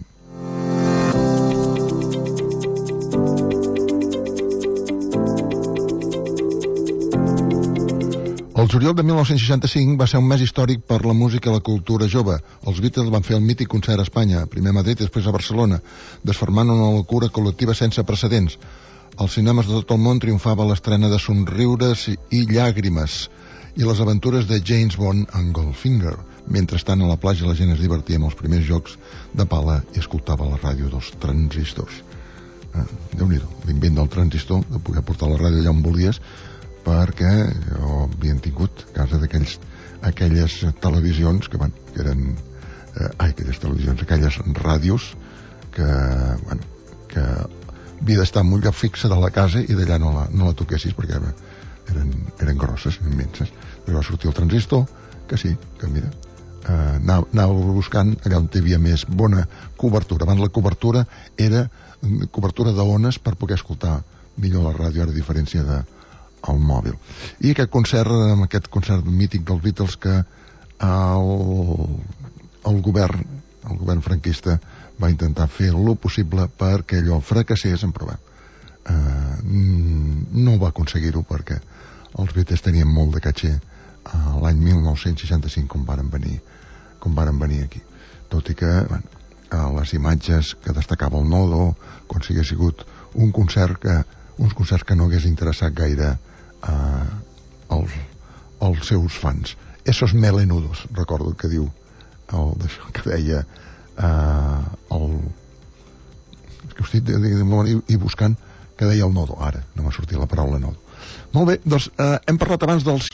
El juliol de mil nou-cents seixanta-cinc va ser un mes històric per la música i la cultura jove. Els Beatles van fer el mític concert a Espanya, primer a Madrid i després a Barcelona, desfermant una locura col·lectiva sense precedents. Als cinemes de tot el món triomfava l'estrena de Somriures i Llàgrimes i les aventures de James Bond en Goldfinger. Mentrestant, a la platja la gent es divertia amb els primers jocs de pala i escoltava la ràdio dels transistors. Eh, Déu-n'hi-do, l'invent del transistor, de poder portar la ràdio allà on volies, perquè jo havien tingut a casa d'aquells aquelles televisions que, van, que eren... Eh, ai, aquelles televisions, aquelles ràdios que, bueno, que havia d'estar en un lloc fixe de la casa i d'allà no la, no la toquessis perquè eren, eren grosses, immenses. Però va sortir el transistor, que sí, que mira, eh, anava, anava buscant allà on hi havia més bona cobertura. Abans la cobertura era cobertura d'ones per poder escoltar millor la ràdio, ara a diferència de al mòbil. I aquest concert, amb aquest concert mític dels Beatles, que el, el govern el govern franquista va intentar fer lo possible perquè allò fracassés en provar. Eh, no va aconseguir-ho perquè els Beatles tenien molt de caché a l'any mil nou-cents seixanta-cinc quan varen venir quan varen venir aquí. Tot i que, bueno, les imatges que destacava el Nodo, com si hagués sigut un concert que, uns concerts que no hagués interessat gaire eh, als, als seus fans. Esos melenudos, recordo que diu el, que deia eh, el que estic i, i buscant que deia el Nodo, ara no m'ha sortit la paraula Nodo. Molt bé, doncs eh, hem parlat abans dels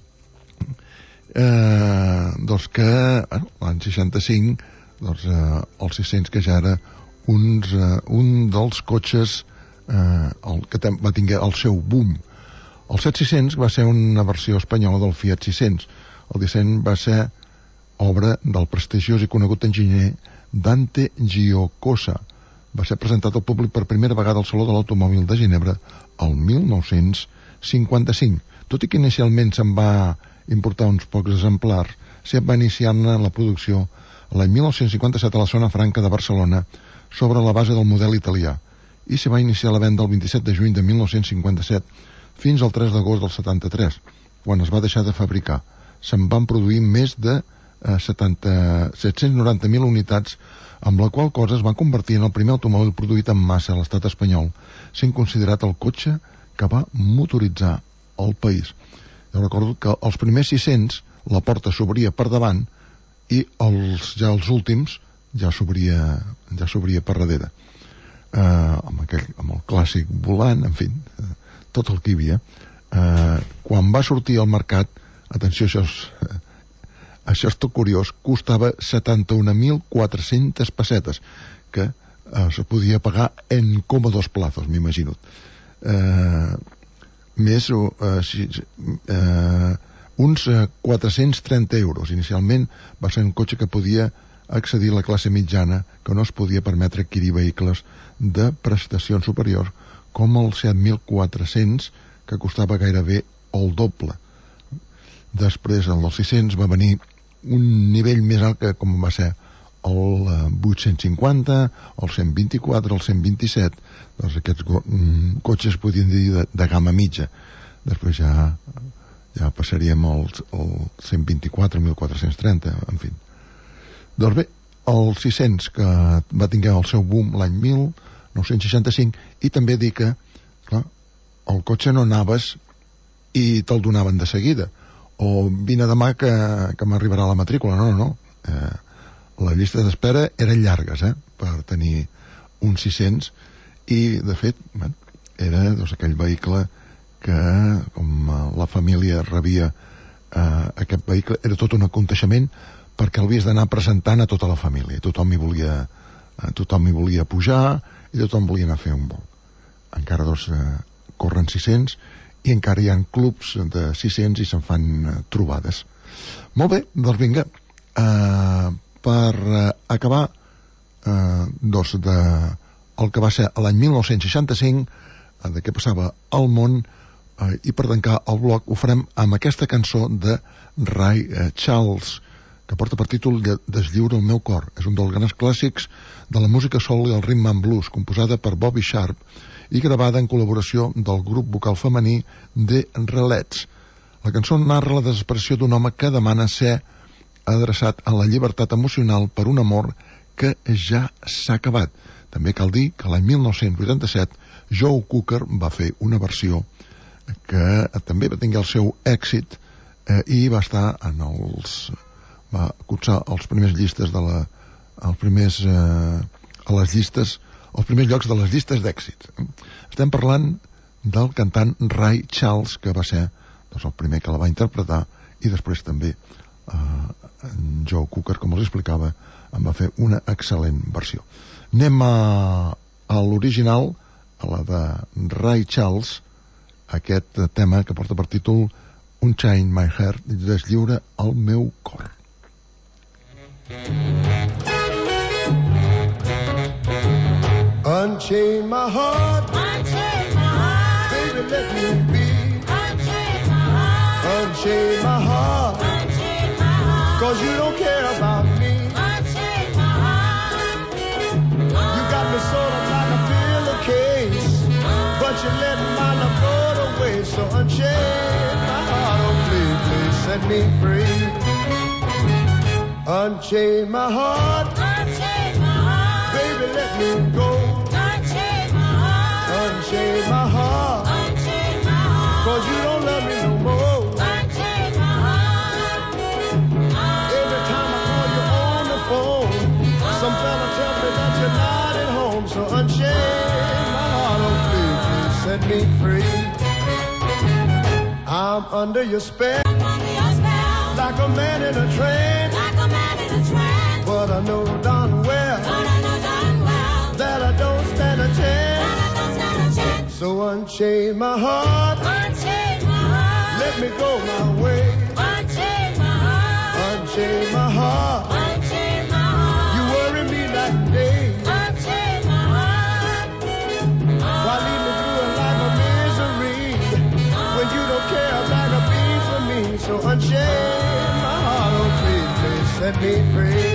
eh, doncs que bueno, l'any seixanta-cinc doncs, eh, els sis-cents, que ja era uns, eh, un dels cotxes eh, el, que va tinguer el seu boom. El set sis-cents va ser una versió espanyola del Fiat sis-cents. El disseny va ser obra del prestigiós i conegut enginyer Dante Giacosa. Va ser presentat al públic per primera vegada al Saló de l'Automòbil de Ginebra el mil nou-cents cinquanta-cinc. Tot i que inicialment se'n va importar uns pocs exemplars, se'n va iniciar-ne la producció l'any mil nou-cents cinquanta-set a la zona franca de Barcelona sobre la base del model italià i se va iniciar la venda el vint-i-set de juny de mil nou-cents cinquanta-set fins al tres d'agost del setanta-tres, quan es va deixar de fabricar. Se'n van produir més de eh, set-cents noranta mil unitats, amb la qual cosa es va convertir en el primer automòbil produït en massa a l'estat espanyol, sent considerat el cotxe que va motoritzar el país. Jo recordo que els primers sis-cents la porta s'obria per davant i els, ja els últims ja s'obria ja s'obria per darrere, eh, amb, aquell, amb el clàssic volant, en fi, eh, tot el que hi havia. Eh, quan va sortir al mercat, atenció, això és, eh, això és tot curiós, costava setanta-un mil quatre-centes pessetes, que eh, se podia pagar en còmodos plazos, m'imagino. Eh, més eh, si, eh, uns eh, quatre-cents trenta euros. Inicialment va ser un cotxe que podia accedir a la classe mitjana, que no es podia permetre adquirir vehicles de prestacions superiors, com el set mil quatre-cents, que costava gairebé el doble. Després, en els sis-cents, va venir un nivell més alt, que com va ser el vuit-cents cinquanta, el cent vint-i-quatre, el cent vint-i-set. Doncs aquests mm, cotxes podien dir de, de gamma mitja. Després ja ja passaríem al cent vint-i-quatre, mil quatre-cents trenta, en fi. Doncs bé, el sis-cents, que va tinguer el seu boom l'any mil nou-cents seixanta-cinc, i també dir que, clar, el cotxe no anaves i te'l donaven de seguida, o vine demà que, que m'arribarà la matrícula. No, no, no. Eh, la llista d'espera eren llargues, eh, per tenir un sis-cents, i, de fet, bueno, era doncs, aquell vehicle que, com la família rebia eh, aquest vehicle, era tot un aconteixement perquè l'havies d'anar presentant a tota la família. Tothom hi volia, eh, tothom hi volia pujar i tothom volia anar a fer un vol. Encara doncs, eh, corren sis-cents i encara hi ha clubs de sis-cents i se'n fan eh, trobades. Molt bé, doncs vinga, eh, per eh, acabar eh, doncs de, el que va ser l'any mil nou-cents seixanta-cinc, eh, de què passava al món, eh, i per tancar el bloc ho farem amb aquesta cançó de Ray eh, Charles, que porta per títol Deslliura el meu cor. És un dels grans clàssics de la música soul i el rhythm and blues, composada per Bobby Sharp i gravada en col·laboració del grup vocal femení The Relettes. La cançó narra la desesperació d'un home que demana ser adreçat a la llibertat emocional per un amor que ja s'ha acabat. També cal dir que l'any mil nou-cents vuitanta-set Joe Cocker va fer una versió que també va tenir el seu èxit eh, i va estar en els... va cursar els primers llistes de la... els primers... Eh, a les llistes... els primers llocs de les llistes d'èxit. Estem parlant del cantant Ray Charles, que va ser doncs, el primer que la va interpretar i després també uh, Joe Cocker, com els explicava, en va fer una excel·lent versió. Anem a, a l'original, a la de Ray Charles, aquest tema que porta per títol Unchain My Heart, deslliure el meu cor. Unchain my heart, unchain my heart, baby let me be. Unchain my heart, unchain my heart, unchain my heart, cause you don't care about me. Unchain my heart, you got me sort of like a pillowcase, but you let my love float away. So unchain my heart, oh please, please set me free. Unchain my heart, unchain my heart, baby let me go. Unchain my heart, unchain my heart, unchain my heart, cause you don't love me no more. Unchain my heart, every time I call you on the phone, some fella tell me that you're not at home. So unchain my heart, oh please, please set me free. I'm under your spell, I'm under your spell, like a man in a trance, like a man in a trance. But I know darn well, but I know darn well, that I don't stand a chance, that I don't stand a chance. So unchain my heart, unchain my heart, let me go my way. Unchain my heart, unchain my heart, unchain my heart, you worry me night and day. Unchain my heart, why lead me through a life of misery when you don't care like a bee for me? So unchain my heart, oh please, please set me free.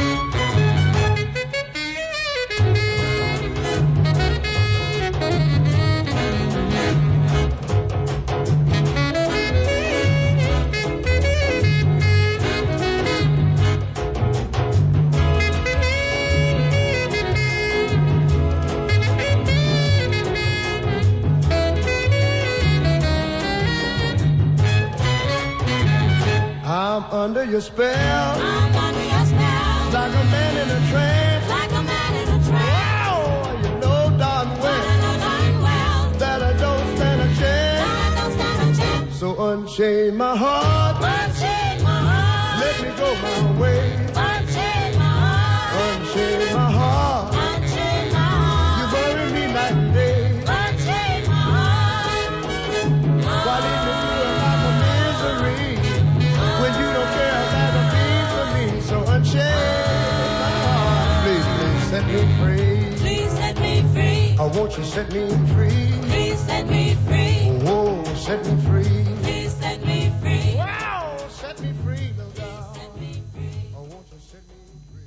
I'm under your spell, I'm under your spell, like a man in a trance, like a man in a trance. Wow, you know darn well, I know darn well, that I don't stand a chance, that I don't stand a chance. So unchain my heart, unchain my heart, let me go my way. Unchain my heart, unchain my heart, unchain my heart, you bury me night and day. Unchain my heart, why lead me through a life of misery when you don't care about a thing for me? So unchain my heart, please, please set me free. Please set me free. Oh, won't you set me free? Please set me free. Oh, set me free. Please set me free. Wow, set me free, little girl. Set me free. Oh, won't you set me free?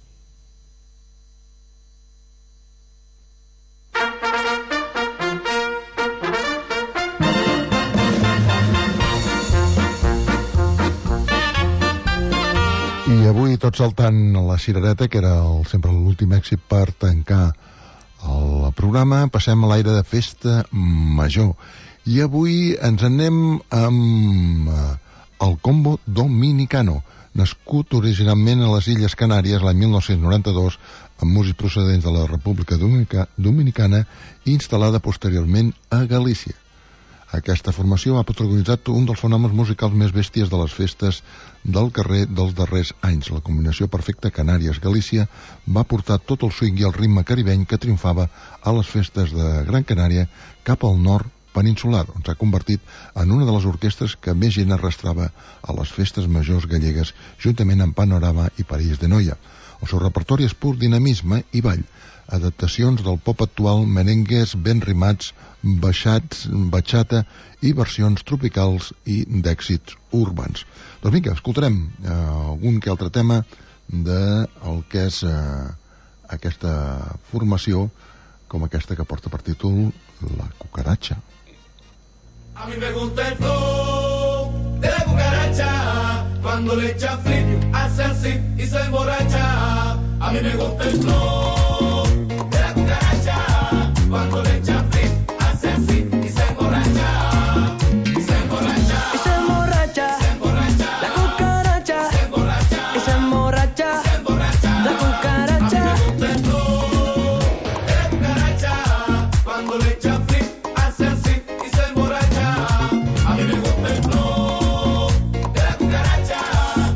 I avui tot saltant la cirereta, que era el, sempre l'últim èxit per tancar el programa, passem a l'aire de festa major. I avui ens anem amb eh, el combo dominicano, nascut originalment a les Illes Canàries l'any mil nou-cents noranta-dos, amb músics procedents de la República Dominica, Dominicana i instal·lada posteriorment a Galícia. Aquesta formació ha protagonitzat un dels fenòmens musicals més bèsties de les festes del carrer dels darrers anys. La combinació perfecta Canàries-Galícia va portar tot el swing i el ritme caribeny que triomfava a les festes de Gran Canària cap al nord peninsular, on s'ha convertit en una de les orquestres que més gent arrastrava a les festes majors gallegues, juntament amb Panorama i París de Noia. El seu repertori és pur dinamisme i ball, adaptacions del pop actual, merengues ben rimats, baixats, batxata i versions tropicals i d'èxits urbans. Doncs vinga, escoltarem eh, algun que altre tema del que és eh, aquesta formació, com aquesta que porta per títol La Cucaracha. A mí me gusta el flow de la cucaracha, cuando le echa frío, hace así y se emborracha. A mí me gusta el flow de la cucaracha, cuando le echa frío, hace así y se emborracha. Y se emborracha. Y se emborracha. Se emborracha. La cucaracha. Se emborracha. Y se emborracha. Se emborracha. La cucaracha. A mí me gusta el flow de la cucaracha, cuando le echa frío, hace así y se emborracha. A mí me gusta el flow de la cucaracha,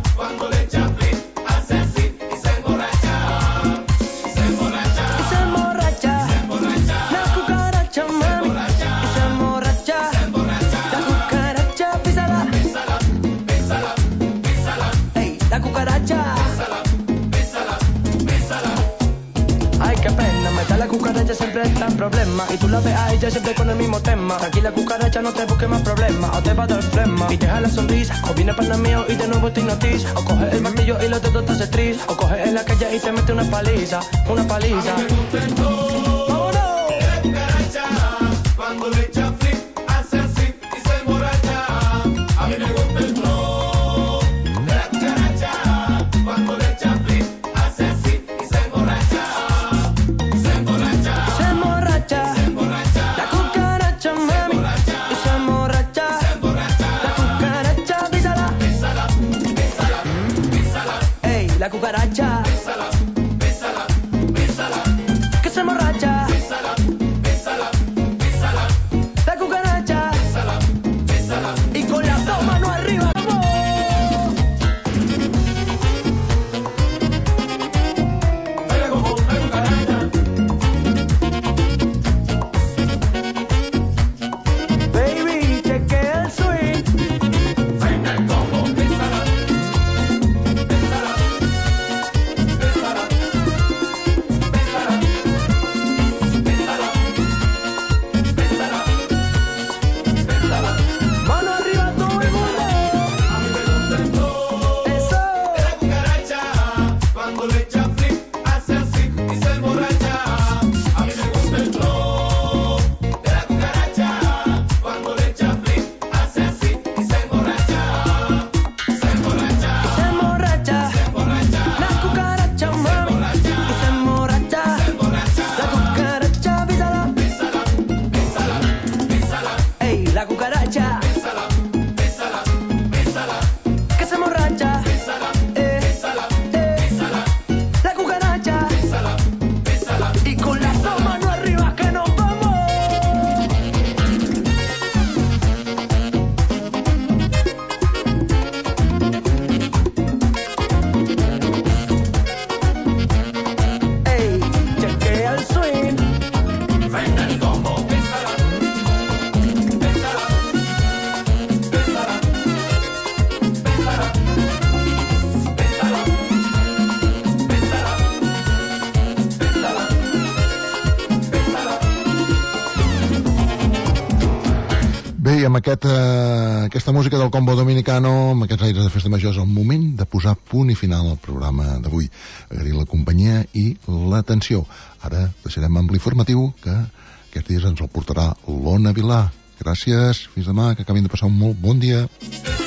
calma. Y tú la ves a ella siempre con el mismo tema. Tranquila cucaracha, no te busques más problemas. O te va a dar flema y te jala la sonrisa. O viene para mío y de nuevo te hipnotiza. O coge el martillo y los dedos te hace tris. O coge en la calle y te mete una paliza. Una paliza. Cuando le echa flip, hace así y se emborracha. A mí me gusta el flow de la cucaracha. Cuando le echa flip, hace así y se emborracha. Se emborracha. Se emborracha. Se emborracha. La cucaracha, mami. Y se emborracha. Se emborracha. La cucaracha, písala. Písala, písala, písala. Ey, la cucaracha. Písala, písala, písala. Que se emborracha. Písala, písala. La cucaracha. Y con las dos manos arriba, vamos. Baila como la cucaracha. Baby, chequea el swing. Venga el combo, písala. Písala. Písala. Písala. Písala. Písala. Mano arriba todo el mundo. A mí me gusta el flow Eso. de la cucaracha. Cuando le echa flip, hace así y se emborracha. A mí me gusta el flow de la cucaracha. Cuando le echa flip, hace así y se emborracha. Se emborracha. Se emborracha. Se emborracha. La cucaracha, mami. Y se emborracha. Se emborracha. La cucaracha, písala. Písala, písala, písala. Ey, la cucaracha. Písala, písala, písala. Que se emborracha. Písala, Eh, písala, eh. písala. La cucaracha. Písala, písala. Y con las dos manos arriba que nos vamos. Ey, chequea el swing. Venga el combo, písala. Písala. Písala. Písala. Písala. Písala. Písala. Písala. Bé, i amb aquest, eh, aquesta música del Combo Dominicano, amb aquests aires de festa major, és el moment de posar punt i final al programa d'avui. Agrair la companyia i l'atenció. Ara deixarem amb l'informatiu que aquests dies ens el portarà l'Ona Vilà. Gràcies, fins demà, que acabin de passar un molt bon dia.